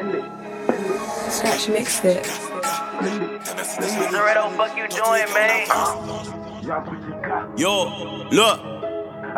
Scratch mixed it. Loretto, fuck you doing, man? Yo, look. I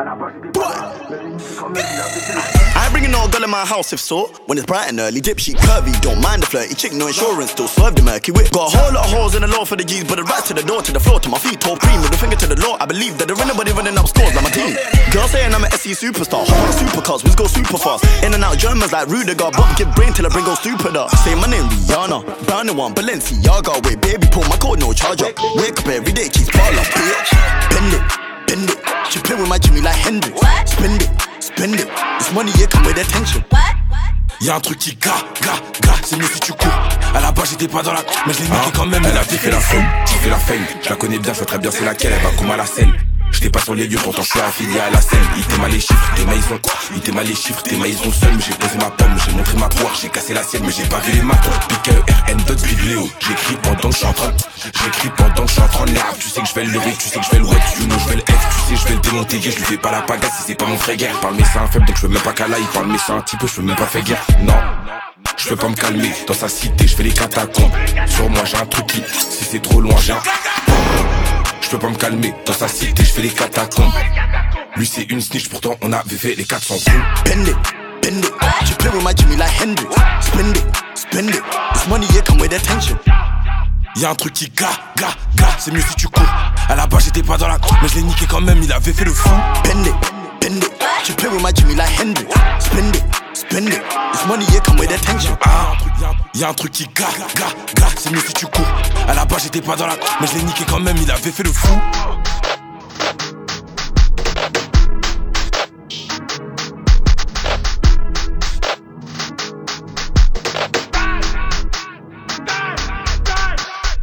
ain't bringing no girl in my house if so. When it's bright and early, dip sheet curvy. Don't mind the flirty chick, no insurance. Still swerve the murky whip. Got a whole lot of holes in the law for the G's, but the right to the door, to the floor, to my feet. Toe cream with the finger to the law. I believe that there ain't nobody running up scores like my team. Girl saying I'm an SE superstar. Hot supercars, we go super fast. In and out Germans like Rudiger. But give brain till the brain goes stupid up. Say my name Rihanna, Brown and one Balenciaga. Wait, baby, pull my code, no charger. Wake up every day, keep parlor, bitch. Bend it. Bend it, she play with my Jimmy like Hendrix. Spend it, spend it. This money here come with attention. Y'a un truc qui c'est mieux si tu cours. À la base j'étais pas dans la mais je l'ai niqué quand même. Elle a fait la fame, j'ai fait la fame. Je la connais bien, je vois très bien c'est laquelle. Elle va comme à la selle. J'étais pas sur les lieux, pourtant je suis affilié à la scène. Il t'aima les chiffres, t'aima ils ont. Il t'aima les chiffres, t'aima ils ont seul. Mais j'ai posé ma pomme, j'ai montré ma poire. J'ai cassé la sienne, mais j'ai pas vu les maths. PKERN, d'autres vidéos. J'écris pendant que je suis en train. J'écris pendant que je suis en train de l'herbe. Tu sais que je vais le lyrique, tu sais que je vais le wet. You know, je vais le F, tu sais, je vais le démonter. Je lui fais pas la pagasse si c'est pas mon frère guerre. Parle mais c'est un faible, donc je veux même pas qu'à là. Il parle mais c'est un petit peu, je veux même pas faire guerre. Non. Je peux pas me calmer, dans sa cité je fais les catacombes. Sur moi j'ai un truc qui, si c'est trop loin j'ai un. Je peux pas me calmer, dans sa cité je fais les catacombes. Lui c'est une snitch, pourtant on avait fait les 400 coups. Bend it, bend it, she play with my Jimmy like Hendrix. Spend it, spend it, this money here come with attention. Y'a un truc qui c'est mieux si tu cours. À la base j'étais pas dans la mais je l'ai niqué quand même, il avait fait le fou. Bend it, bend it, she play with my Jimmy like Hendrix. Spend it, spend it, this money here come with attention. Y'a un truc qui c'est mieux si tu cours. À la base j'étais pas dans la mais je l'ai niqué quand même, il avait fait le fou.